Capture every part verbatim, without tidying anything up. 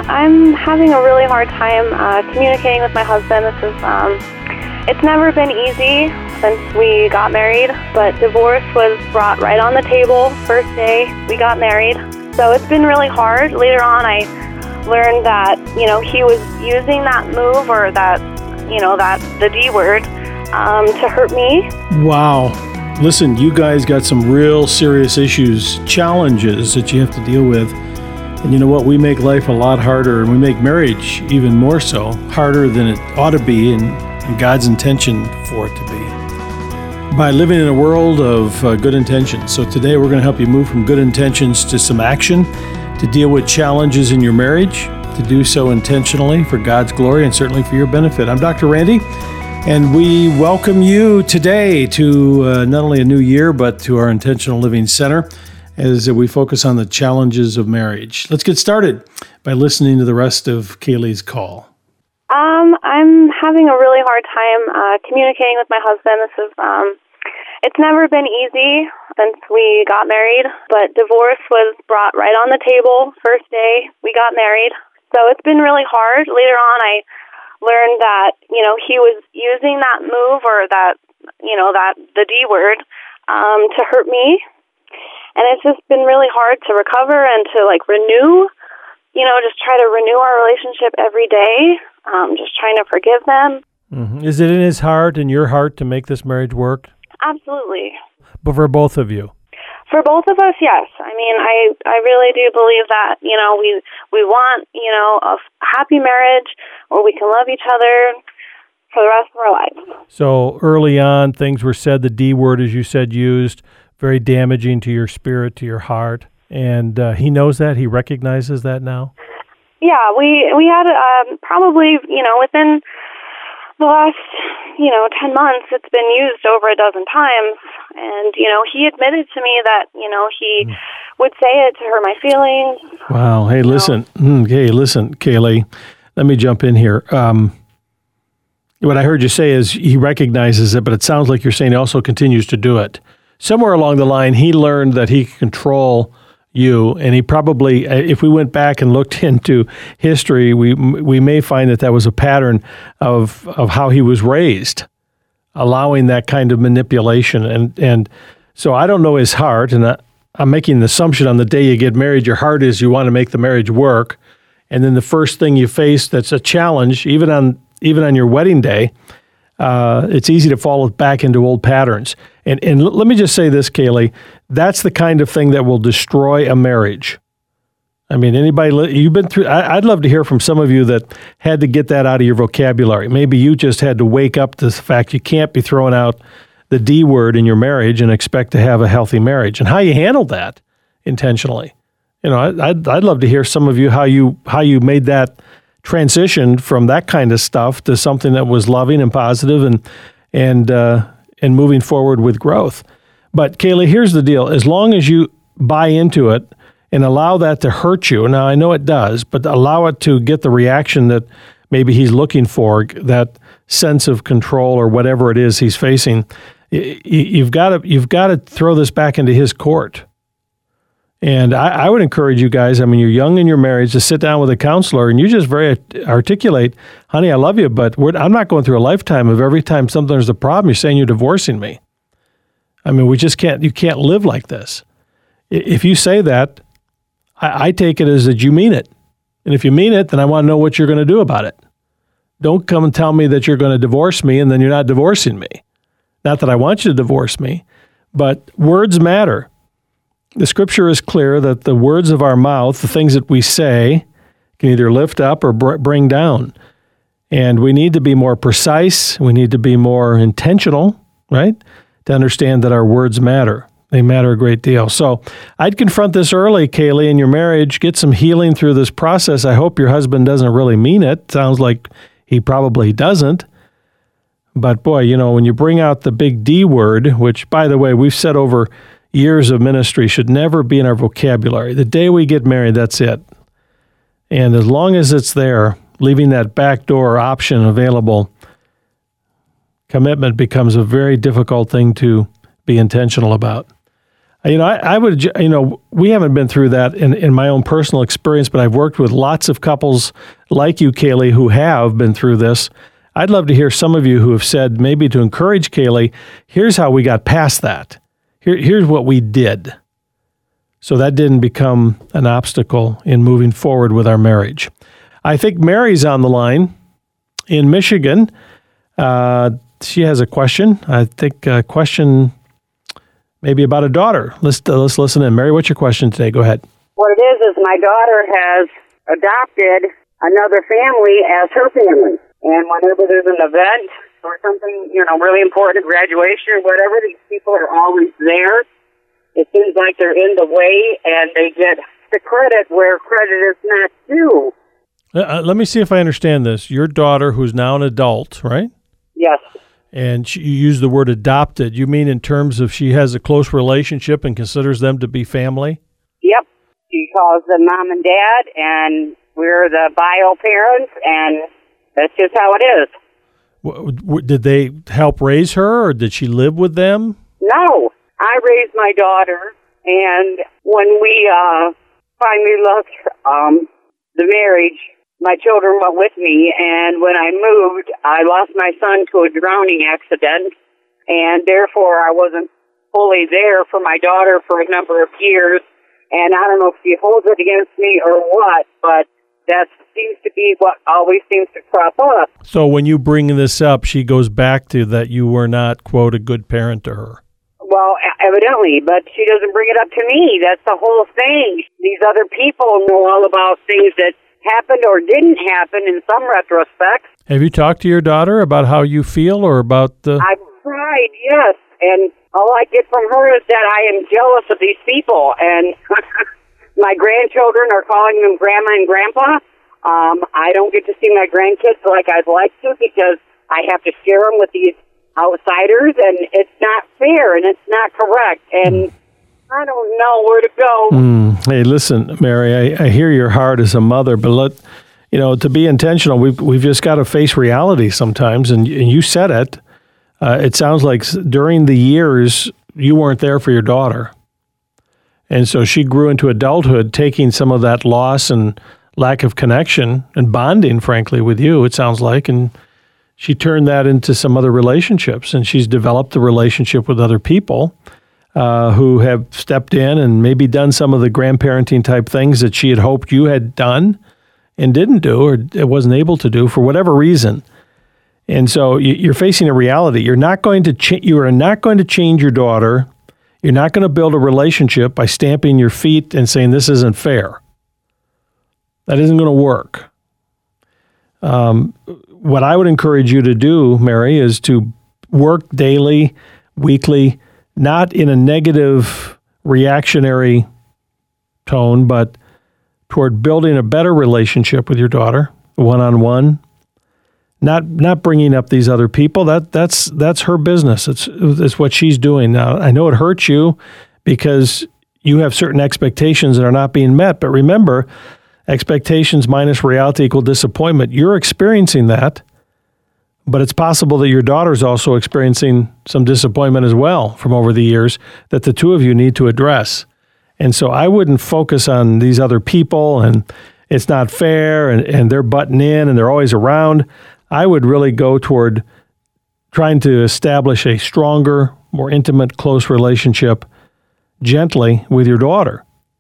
I'm having a really hard time uh, communicating with my husband. This is, um, it's never been easy since we got married, but divorce was brought right on the table first day we got married. So it's been really hard. Later on, I learned that, you know, he was using that move or that, you know, that, the D word, um, to hurt me. Wow. Listen, you guys got some real serious issues, challenges that you have to deal with. And you know what? We make life a lot harder, and we make marriage even more so, harder than it ought to be, and, and God's intention for it to be, by living in a world of uh, good intentions. So today we're going to help you move from good intentions to some action, to deal with challenges in your marriage, to do so intentionally for God's glory and certainly for your benefit. I'm Doctor Randy, and we welcome you today to uh, not only a new year, but to our Intentional Living Center, as we focus on the challenges of marriage. Let's get started by listening to the rest of Kaylee's call. Um, I'm having a really hard time uh, communicating with my husband. This is, um, it's never been easy since we got married, but divorce was brought right on the table first day we got married. So it's been really hard. Later on, I learned that, you know, he was using that move or that, you know, that, the D word, um, to hurt me. And it's just been really hard to recover and to, like, renew, you know, just try to renew our relationship every day, um, just trying to forgive them. Mm-hmm. Is it in his heart, in your heart, to make this marriage work? Absolutely. But for both of you? For both of us, yes. I mean, I, I really do believe that, you know, we, we want, you know, a happy marriage where we can love each other for the rest of our lives. So early on, things were said, the D word, as you said, used, very damaging to your spirit, to your heart. And uh, he knows that? He recognizes that now? Yeah, we we had um, probably, you know, within the last, you know, ten months, it's been used over a dozen times. And, you know, he admitted to me that, you know, he mm. would say it to hurt my feelings. Wow. Hey, listen. Mm, hey, listen, Kaylee, let me jump in here. Um, what I heard you say is he recognizes it, but it sounds like you're saying he also continues to do it. Somewhere along the line, he learned that he could control you, and he probably, if we went back and looked into history, we we may find that that was a pattern of of how he was raised, allowing that kind of manipulation. And and so I don't know his heart, and I, I'm making an assumption on the day you get married, your heart is you want to make the marriage work, and then the first thing you face that's a challenge, even on even on your wedding day, Uh, it's easy to fall back into old patterns. And and l- let me just say this, Kaylee, that's the kind of thing that will destroy a marriage. I mean, anybody, li- you've been through, I, I'd love to hear from some of you that had to get that out of your vocabulary. Maybe you just had to wake up to the fact you can't be throwing out the D word in your marriage and expect to have a healthy marriage, and how you handled that intentionally. You know, I, I'd, I'd love to hear some of you, how you how you made that transitioned from that kind of stuff to something that was loving and positive and and uh, and moving forward with growth. But Kaylee, here's the deal. As long as you buy into it and allow that to hurt you, now I know it does, but allow it to get the reaction that maybe he's looking for, that sense of control or whatever it is he's facing, you've got to you've got to throw this back into his court. And I, I would encourage you guys, I mean, you're young in your marriage, to sit down with a counselor and you just very articulate, honey, I love you, but we're, I'm not going through a lifetime of every time something there's a problem, you're saying you're divorcing me. I mean, we just can't, you can't live like this. If you say that, I, I take it as that you mean it. And if you mean it, then I want to know what you're going to do about it. Don't come and tell me that you're going to divorce me and then you're not divorcing me. Not that I want you to divorce me, but words matter. The scripture is clear that the words of our mouth, the things that we say, can either lift up or br- bring down. And we need to be more precise. We need to be more intentional, right? To understand that our words matter. They matter a great deal. So I'd confront this early, Kaylee, in your marriage. Get some healing through this process. I hope your husband doesn't really mean it. Sounds like he probably doesn't. But boy, you know, when you bring out the big D word, which, by the way, we've said over years of ministry should never be in our vocabulary. The day we get married, that's it. And as long as it's there, leaving that backdoor option available, commitment becomes a very difficult thing to be intentional about. You know, I, I would, you know, we haven't been through that in, in my own personal experience, but I've worked with lots of couples like you, Kaylee, who have been through this. I'd love to hear some of you who have said, maybe to encourage Kaylee, here's how we got past that. Here, here's what we did. So that didn't become an obstacle in moving forward with our marriage. I think Mary's on the line in Michigan. Uh, she has a question. I think a question maybe about a daughter. Let's, uh, let's listen in. Mary, what's your question today? Go ahead. What it is is my daughter has adopted another family as her family. And whenever there's an event or something, you know, really important, graduation or whatever, these people are always there. It seems like they're in the way, and they get the credit where credit is not due. Uh, let me see if I understand this. Your daughter, who's now an adult, right? Yes. And she, you use the word adopted. You mean in terms of she has a close relationship and considers them to be family? Yep. She calls them mom and dad, and we're the bio parents, and that's just how it is. W- w- did they help raise her, or did she live with them? No. I raised my daughter, and when we uh, finally left um, the marriage, my children went with me, and when I moved, I lost my son to a drowning accident, and therefore I wasn't fully there for my daughter for a number of years, and I don't know if she holds it against me or what, but that seems to be what always seems to crop up. So when you bring this up, she goes back to that you were not, quote, a good parent to her. Well, evidently, but she doesn't bring it up to me. That's the whole thing. These other people know all about things that happened or didn't happen in some retrospects. Have you talked to your daughter about how you feel or about the... I've tried, yes, and all I get from her is that I am jealous of these people, and my grandchildren are calling them Grandma and Grandpa. Um, I don't get to see my grandkids like I'd like to because I have to share them with these outsiders, and it's not fair, and it's not correct, and mm. I don't know where to go. Mm. Hey, listen, Mary, I, I hear your heart as a mother, but let you know, to be intentional, we've we've just got to face reality sometimes, and, and you said it. Uh, it sounds like during the years you weren't there for your daughter, and so she grew into adulthood, taking some of that loss and lack of connection and bonding, frankly, with you. It sounds like, and she turned that into some other relationships, and she's developed a relationship with other people uh, who have stepped in and maybe done some of the grandparenting type things that she had hoped you had done and didn't do, or it wasn't able to do for whatever reason. And so you're facing a reality. You're not going to cha- you are not going to change your daughter. You're not going to build a relationship by stamping your feet and saying this isn't fair. That isn't going to work. Um, what I would encourage you to do, Mary, is to work daily, weekly, not in a negative, reactionary tone, but toward building a better relationship with your daughter, one-on-one. Not not bringing up these other people. That that's that's her business. It's it's what she's doing now. I know it hurts you because you have certain expectations that are not being met. But remember, expectations minus reality equal disappointment. You're experiencing that, but it's possible that your daughter's also experiencing some disappointment as well from over the years that the two of you need to address. And so I wouldn't focus on these other people and it's not fair and, and they're butting in and they're always around. I would really go toward trying to establish a stronger, more intimate, close relationship gently with your daughter.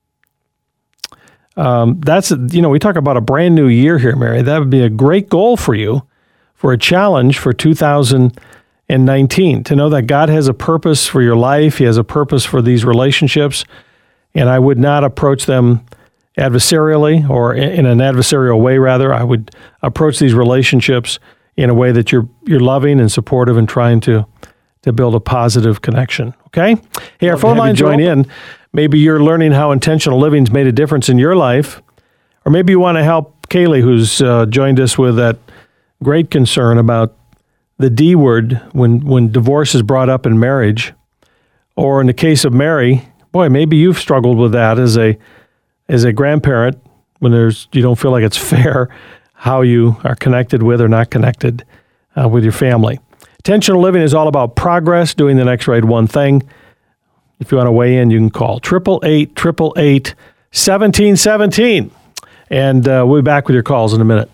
Um, that's, you know, we talk about a brand new year here, Mary. That would be a great goal for you, for a challenge for two thousand nineteen, to know that God has a purpose for your life. He has a purpose for these relationships, and I would not approach them adversarially or in an adversarial way, rather. I would approach these relationships in a way that you're you're loving and supportive and trying to to build a positive connection. Okay? Hey, our phone line join in. Maybe you're learning how intentional living's made a difference in your life, or maybe you want to help Kaylee, who's uh, joined us with that great concern about the D word when, when divorce is brought up in marriage. Or in the case of Mary, boy, maybe you've struggled with that as a as a grandparent when there's you don't feel like it's fair how you are connected with or not connected uh, with your family. Intentional living is all about progress, doing the next right one thing. If you want to weigh in, you can call eight eight eight, eight eight eight, one seven one seven. And uh, we'll be back with your calls in a minute.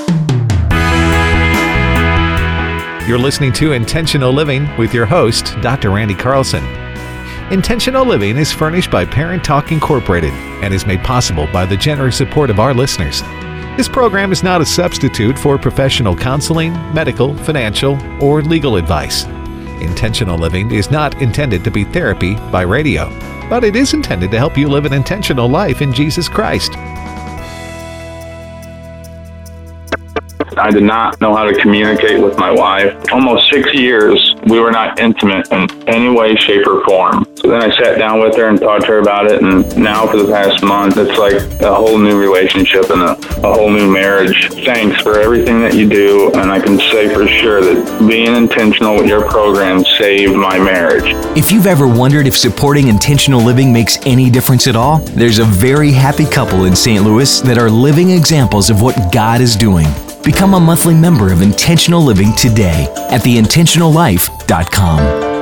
You're listening to Intentional Living with your host, Doctor Randy Carlson. Intentional Living is furnished by Parent Talk Incorporated and is made possible by the generous support of our listeners. This program is not a substitute for professional counseling, medical, financial, or legal advice. Intentional Living is not intended to be therapy by radio, but it is intended to help you live an intentional life in Jesus Christ. I did not know how to communicate with my wife. Almost six years, we were not intimate in any way, shape, or form. So then I sat down with her and talked to her about it, and now for the past month, it's like a whole new relationship and a, a whole new marriage. Thanks for everything that you do, and I can say for sure that being intentional with your program saved my marriage. If you've ever wondered if supporting intentional living makes any difference at all, there's a very happy couple in Saint Louis that are living examples of what God is doing. Become a monthly member of Intentional Living today at the intentional life dot com.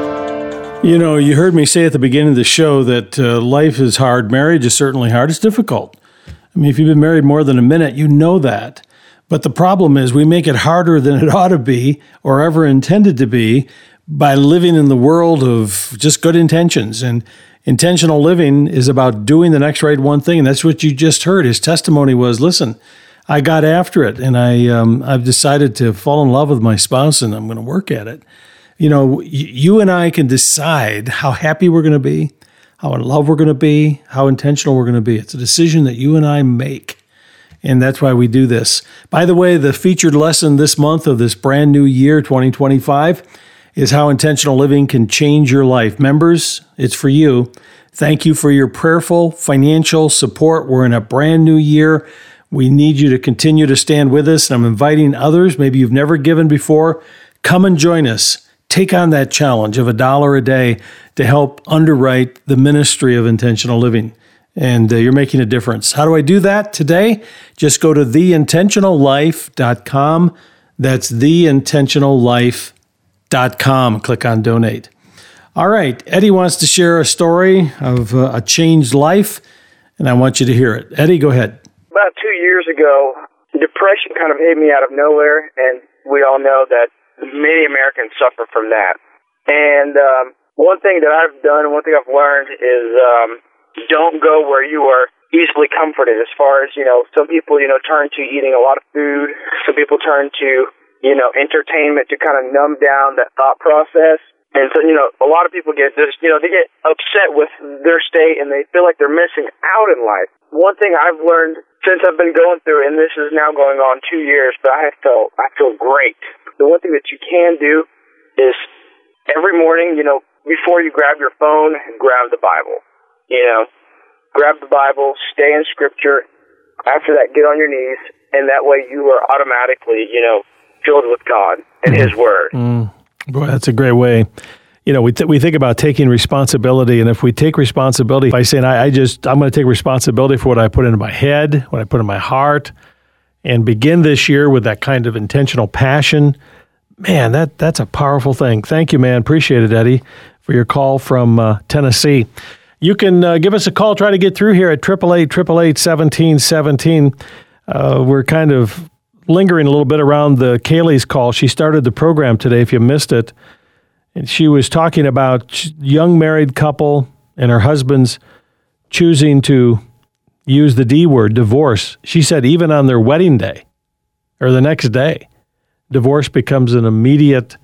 You know, you heard me say at the beginning of the show that uh, life is hard. Marriage is certainly hard. It's difficult. I mean, if you've been married more than a minute, you know that. But the problem is we make it harder than it ought to be or ever intended to be by living in the world of just good intentions. And intentional living is about doing the next right one thing. And that's what you just heard. His testimony was, listen, I got after it, and I, um, I've decided to fall in love with my spouse, and I'm going to work at it. You know, y- you and I can decide how happy we're going to be, how in love we're going to be, how intentional we're going to be. It's a decision that you and I make, and that's why we do this. By the way, the featured lesson this month of this brand new year, twenty twenty-five, is how intentional living can change your life. Members, it's for you. Thank you for your prayerful financial support. We're in a brand new year. We need you to continue to stand with us. And I'm inviting others, maybe you've never given before, come and join us. Take on that challenge of a dollar a day to help underwrite the ministry of intentional living. And uh, you're making a difference. How do I do that today? Just go to the intentional life dot com. That's the intentional life dot com. Click on donate. All right. Eddie wants to share a story of uh, a changed life, and I want you to hear it. Eddie, go ahead. About two years ago, depression kind of hit me out of nowhere, and we all know that many Americans suffer from that. And um, one thing that I've done, one thing I've learned is um, don't go where you are easily comforted. As far as, you know, some people, you know, turn to eating a lot of food. Some people turn to, you know, entertainment to kind of numb down that thought process. And so, you know, a lot of people get this, you know, they get upset with their state and they feel like they're missing out in life. One thing I've learned since I've been going through, and this is now going on two years, but I felt, I feel great. The one thing that you can do is every morning, you know, before you grab your phone, grab the Bible. You know, grab the Bible, stay in Scripture. After that, get on your knees, and that way you are automatically, you know, filled with God and His Word. Mm. Boy, that's a great way. You know, we th- we think about taking responsibility, and if we take responsibility by saying, I, I just, I'm going to take responsibility for what I put into my head, what I put in my heart, and begin this year with that kind of intentional passion, man, that that's a powerful thing. Thank you, man. Appreciate it, Eddie, for your call from uh, Tennessee. You can uh, give us a call, try to get through here at eight eight eight, eight eight eight, one seven one seven. Uh, we're kind of lingering a little bit around the Kaylee's call. She started the program today, if you missed it. And she was talking about young married couple and her husband's choosing to use the D word, divorce. She said even on their wedding day or the next day, divorce becomes an immediate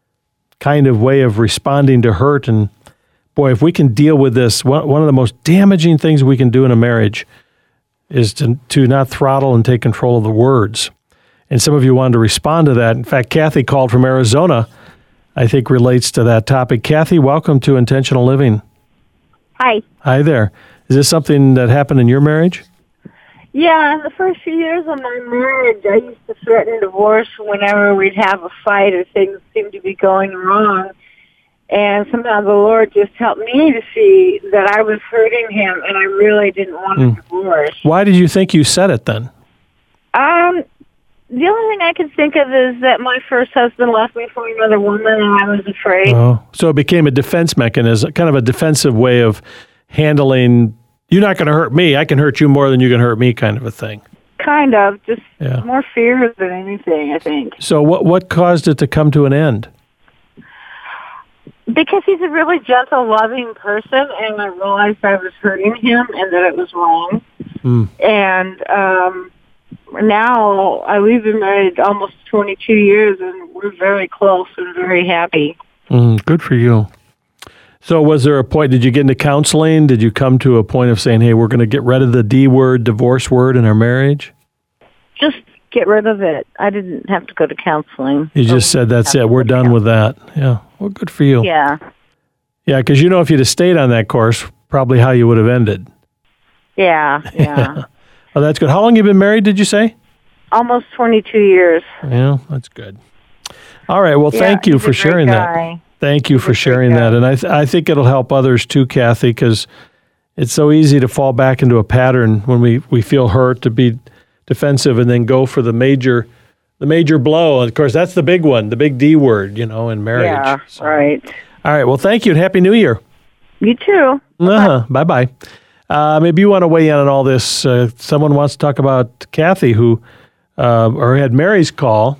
kind of way of responding to hurt. And boy, if we can deal with this, one, one of the most damaging things we can do in a marriage is to, to not throttle and take control of the words. And some of you wanted to respond to that. In fact, Kathy called from Arizona, I think relates to that topic. Kathy, welcome to Intentional Living. Hi. Hi there. Is this something that happened in your marriage? Yeah, in the first few years of my marriage, I used to threaten divorce whenever we'd have a fight or things seemed to be going wrong. And somehow the Lord just helped me to see that I was hurting Him, and I really didn't want a mm. divorce. Why did you think you said it then? Um, the only thing I can think of is that my first husband left me for another woman, and I was afraid. Oh, so it became a defense mechanism, kind of a defensive way of handling, you're not going to hurt me, I can hurt you more than you can hurt me kind of a thing. Kind of, just Yeah. more fear than anything, I think. So what what caused it to come to an end? Because he's a really gentle, loving person, and I realized I was hurting him and that it was wrong. Mm. And um, now I, we've been married almost twenty-two years, and we're very close and very happy. Mm, good for you. So was there a point, did you get into counseling? Did you come to a point of saying, hey, we're going to get rid of the D word, divorce word in our marriage? Just get rid of it. I didn't have to go to counseling. You just said, that's it, we're done with that. Yeah, well, good for you. Yeah. Yeah, because you know if you'd have stayed on that course, probably how you would have ended. Yeah, yeah. Oh, that's good. How long have you been married, did you say? Almost twenty-two years. Yeah, that's good. All right, well, Yeah, thank you he's for a great sharing that. guy. Thank you He's a for great sharing guy. that. And I, th- I think it'll help others too, Kathy, because it's so easy to fall back into a pattern when we, we feel hurt, to be defensive and then go for the major the major blow. And of course, that's the big one, the big D word, you know, in marriage. Yeah, So- right. All right, well, thank you and Happy New Year. You too. Uh-huh. Bye-bye. Uh, maybe you want to weigh in on all this. Uh, someone wants to talk about Kathy, who uh, or had Mary's call,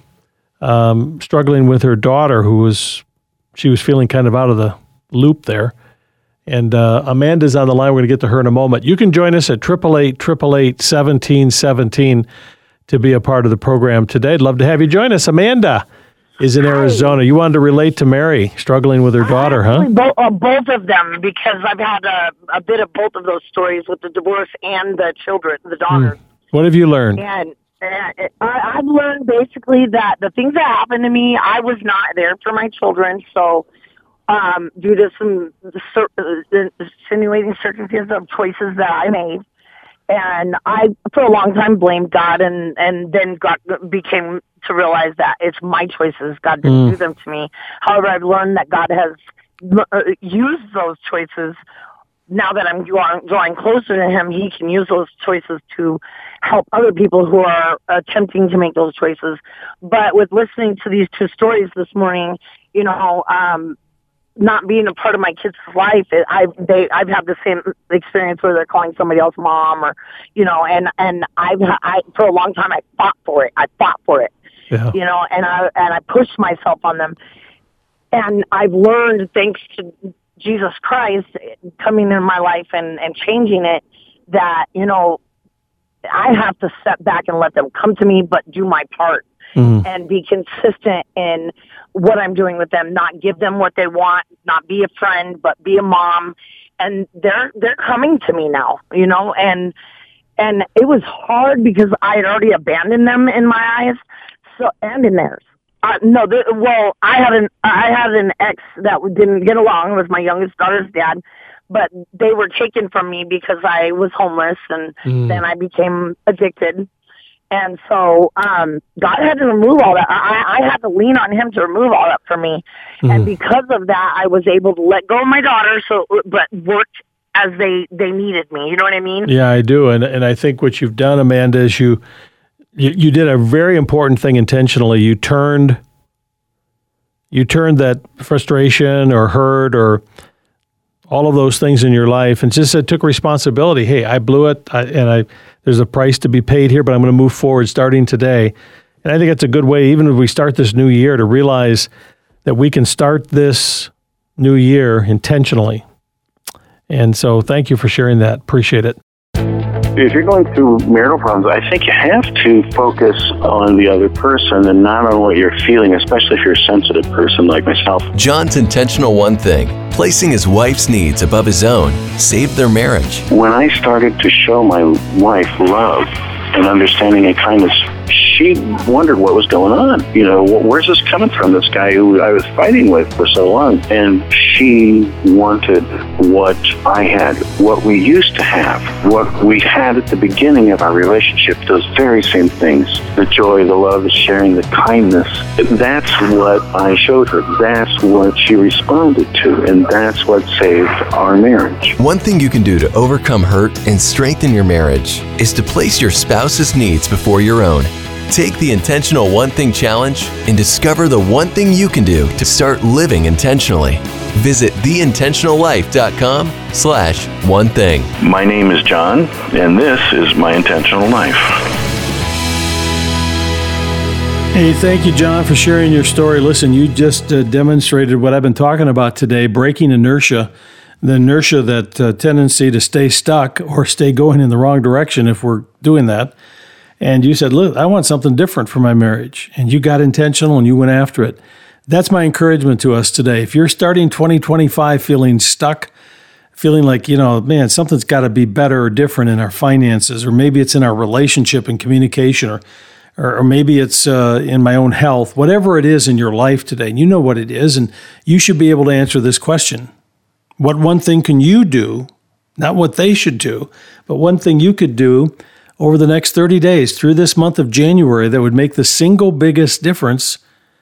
um, struggling with her daughter, who was she was feeling kind of out of the loop there. And uh, Amanda's on the line. We're going to get to her in a moment. You can join us at eight eight eight, eight eight eight, one seven one seven to be a part of the program today. I'd love to have you join us. Amanda is in Arizona. You wanted to relate to Mary struggling with her daughter, huh? Both, uh, both of them, because I've had a, a bit of both of those stories with the divorce and the children, the daughters. What have you learned? And uh, I, I've learned basically that the things that happened to me, I was not there for my children. So um, due to some cer- uh, insinuating circumstances of choices that I made, and I, for a long time, blamed God, and, and then got became to realize that it's my choices. God didn't Mm. do them to me. However, I've learned that God has uh, used those choices. Now that I'm drawing, drawing closer to Him, He can use those choices to help other people who are attempting to make those choices. But with listening to these two stories this morning, you know, um, not being a part of my kids' life, it, I they I've had the same experience where they're calling somebody else mom, or you know, and and I've I for a long time I fought for it. I fought for it, Yeah. you know, and I and I pushed myself on them, and I've learned, thanks to Jesus Christ coming in my life and and changing it, that you know I have to step back and let them come to me, but do my part. Mhm. And be consistent in what I'm doing with them, not give them what they want, not be a friend, but be a mom. And they're they're coming to me now, you know, and and it was hard because I had already abandoned them in my eyes, so and in theirs. Uh, no, the, well, I had an I had an ex that didn't get along with my youngest daughter's dad, but they were taken from me because I was homeless, and Mm. then I became addicted. And so um, God had to remove all that. I, I had to lean on Him to remove all that for me. Mhm. And because of that, I was able to let go of my daughter, so but worked as they, they needed me. You know what I mean? Yeah, I do. And and I think what you've done, Amanda, is you you, you did a very important thing intentionally. You turned you turned that frustration or hurt or all of those things in your life and just said, took responsibility. Hey, I blew it, I, and I there's a price to be paid here, but I'm going to move forward starting today. And I think it's a good way, even if we start this new year, to realize that we can start this new year intentionally. And so thank you for sharing that. Appreciate it. If you're going through marital problems, I think you have to focus on the other person and not on what you're feeling, especially if you're a sensitive person like myself. John's intentional one thing, placing his wife's needs above his own, saved their marriage. When I started to show my wife love and understanding and kindness, she wondered what was going on. You know, where's this coming from, this guy who I was fighting with for so long? And she wanted what I had, what we used to have, what we had at the beginning of our relationship, those very same things, the joy, the love, the sharing, the kindness. That's what I showed her. That's what she responded to, and that's what saved our marriage. One thing you can do to overcome hurt and strengthen your marriage is to place your spouse's needs before your own. Take the Intentional One Thing Challenge and discover the one thing you can do to start living intentionally. Visit theintentionallife.com slash one thing. My name is John, and this is My Intentional Life. Hey, thank you, John, for sharing your story. Listen, you just uh, demonstrated what I've been talking about today, breaking inertia, the inertia, that uh, tendency to stay stuck or stay going in the wrong direction if we're doing that. And you said, look, I want something different for my marriage. And you got intentional and you went after it. That's my encouragement to us today. If you're starting twenty twenty-five feeling stuck, feeling like, you know, man, something's got to be better or different in our finances, or maybe it's in our relationship and communication, or or, or maybe it's uh, in my own health, whatever it is in your life today, and you know what it is, and you should be able to answer this question. What one thing can you do, not what they should do, but one thing you could do over the next thirty days through this month of January that would make the single biggest difference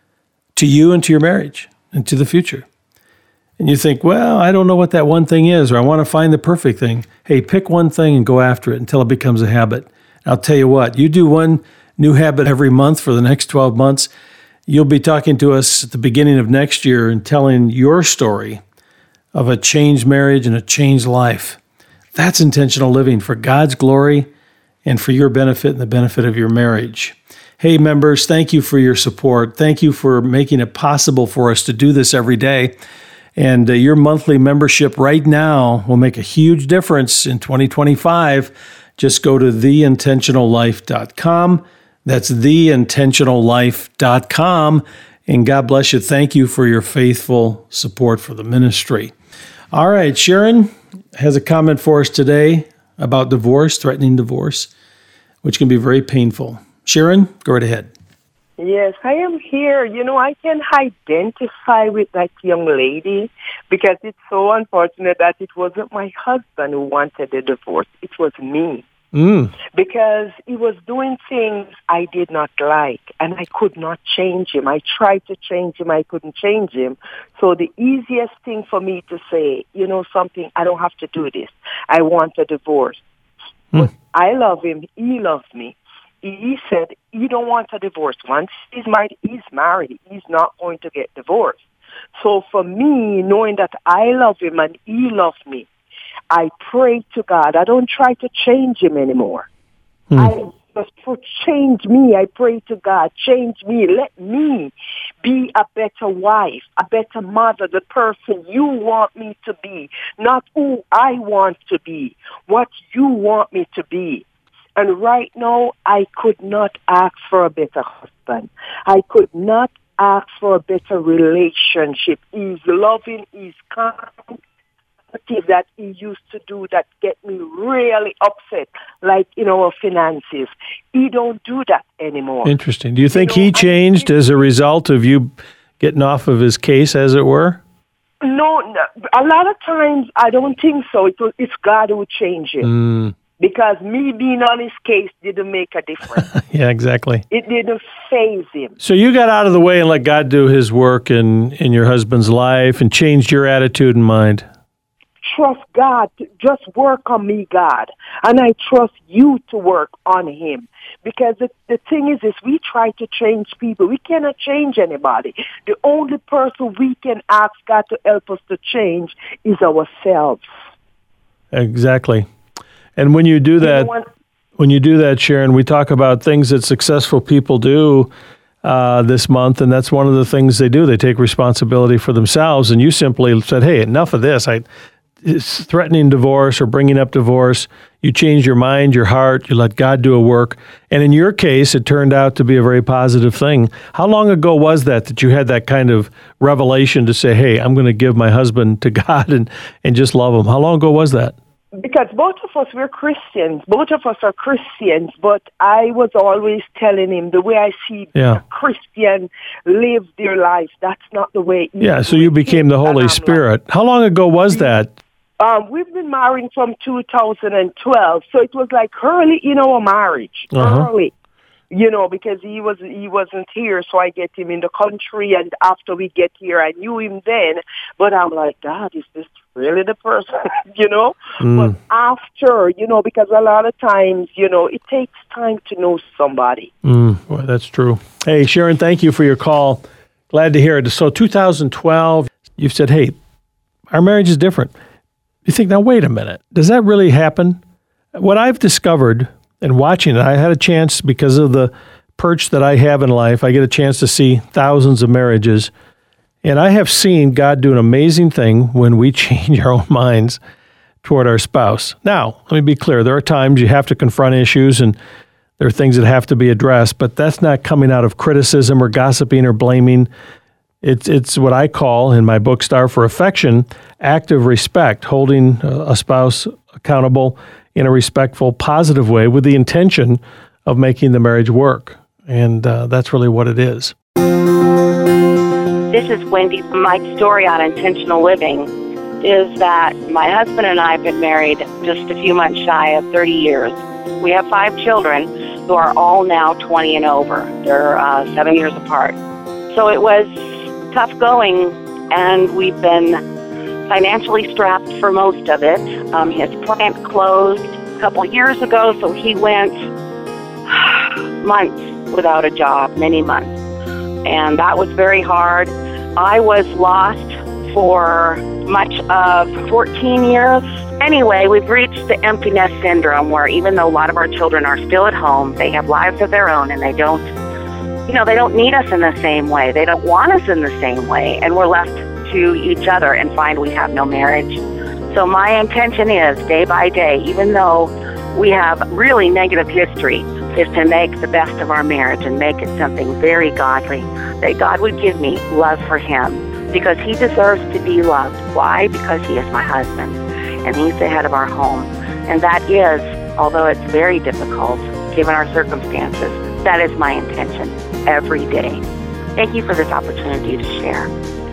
to you and to your marriage and to the future? And you think, well, I don't know what that one thing is, or I want to find the perfect thing. Hey, pick one thing and go after it until it becomes a habit. I'll tell you what, you do one new habit every month for the next twelve months, you'll be talking to us at the beginning of next year and telling your story of a changed marriage and a changed life. That's intentional living for God's glory and for your benefit and the benefit of your marriage. Hey, members, thank you for your support. Thank you for making it possible for us to do this every day. And uh, your monthly membership right now will make a huge difference in twenty twenty-five. Just go to the intentional life dot com. That's the intentional life dot com. And God bless you. Thank you for your faithful support for the ministry. All right, Sharon has a comment for us today about divorce, threatening divorce, which can be very painful. Sharon, go right ahead. Yes, I am here. You know, I can identify with that young lady because it's so unfortunate that it wasn't my husband who wanted a divorce. It was me. Mm. Because he was doing things I did not like, and I could not change him. I tried to change him. I couldn't change him. So the easiest thing for me to say, you know something, I don't have to do this. I want a divorce. Mm. But I love him. He loves me. He said he don't want a divorce. Once he's married, he's married. He's not going to get divorced. So for me, knowing that I love him and he loves me, I pray to God. I don't try to change him anymore. Hmm. I just for change me. I pray to God, change me. Let me be a better wife, a better mother, the person you want me to be, not who I want to be, what you want me to be. And right now, I could not ask for a better husband. I could not ask for a better relationship. He's loving, he's kind. That he used to do that get me really upset, like in our finances. He don't do that anymore. Interesting. Do you think you know, he changed as a result of you getting off of his case, as it were? No, no, a lot of times I don't think so. It was, it's God who changed him. Mm. Because me being on his case didn't make a difference. Yeah, exactly. It didn't faze him. So you got out of the way and let God do his work in, in your husband's life and changed your attitude and mind. Trust God. To just work on me, God. And I trust you to work on him. Because the, the thing is, is we try to change people. We cannot change anybody. The only person we can ask God to help us to change is ourselves. Exactly. And when you do that, you know what? when you do that, Sharon, we talk about things that successful people do uh, this month, and that's one of the things they do. They take responsibility for themselves, and you simply said, hey, enough of this. I It's threatening divorce or bringing up divorce. You change your mind, your heart, you let God do a work. And in your case, it turned out to be a very positive thing. How long ago was that that you had that kind of revelation to say, hey, I'm going to give my husband to God and, and just love him? How long ago was that? Because both of us were Christians. Both of us are Christians, but I was always telling him the way I see yeah. a Christian live their life, that's not the way. Yeah, so you became the Holy Spirit. Like, how long ago was that? Um, we've been married from two thousand twelve, so it was like early in our marriage, uh-huh. early. You know, because he was he wasn't here, so I get him in the country, and after we get here, I knew him then. But I'm like, God, is this really the person, you know? Mm. But after, you know, because a lot of times, you know, it takes time to know somebody. Mm, well, that's true. Hey, Sharon, thank you for your call. Glad to hear it. So two thousand twelve, you've said, hey, our marriage is different. You think, now, wait a minute. Does that really happen? What I've discovered and watching it, I had a chance because of the perch that I have in life. I get a chance to see thousands of marriages. And I have seen God do an amazing thing when we change our own minds toward our spouse. Now, let me be clear. There are times you have to confront issues and there are things that have to be addressed, but that's not coming out of criticism or gossiping or blaming. It's it's what I call, in my book, Star for Affection, active respect, holding a spouse accountable in a respectful, positive way with the intention of making the marriage work. And uh, that's really what it is. This is Wendy. My story on intentional living is that my husband and I have been married just a few months shy of thirty years. We have five children who are all now twenty and over. They're uh, seven years apart. So it was tough going, and we've been financially strapped for most of it. Um, his plant closed a couple years ago, so he went months without a job, many months. And that was very hard. I was lost for much of fourteen years. Anyway, we've reached the empty nest syndrome where even though a lot of our children are still at home, they have lives of their own and they don't, you know, they don't need us in the same way. They don't want us in the same way. And we're left to each other and find we have no marriage. So my intention is, day by day, even though we have really negative history, is to make the best of our marriage and make it something very godly, that God would give me love for him, because he deserves to be loved. Why? Because he is my husband, and he's the head of our home. And that is, although it's very difficult, given our circumstances, that is my intention every day. Thank you for this opportunity to share.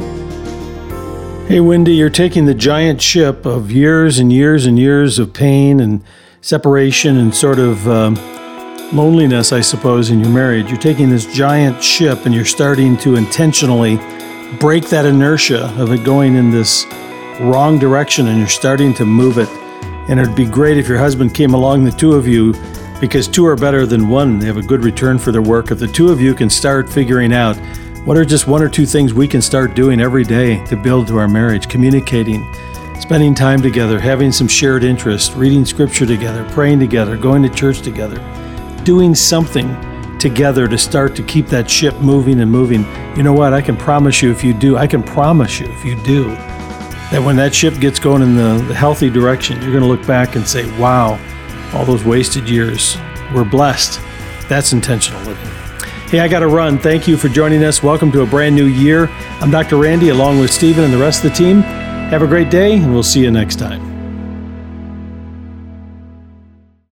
Hey, Wendy, you're taking the giant ship of years and years and years of pain and separation and sort of um, loneliness, I suppose, in your marriage. You're taking this giant ship and you're starting to intentionally break that inertia of it going in this wrong direction, and you're starting to move it. And it'd be great if your husband came along, the two of you, because two are better than one. They have a good return for their work. If the two of you can start figuring out what are just one or two things we can start doing every day to build to our marriage, communicating, spending time together, having some shared interest, reading scripture together, praying together, going to church together, doing something together to start to keep that ship moving and moving. You know what? I can promise you if you do, I can promise you if you do, that when that ship gets going in the, the healthy direction, you're going to look back and say, wow, all those wasted years were blessed. That's intentional living. Hey, I got to run. Thank you for joining us. Welcome to a brand new year. I'm Doctor Randy, along with Stephen and the rest of the team. Have a great day, and we'll see you next time.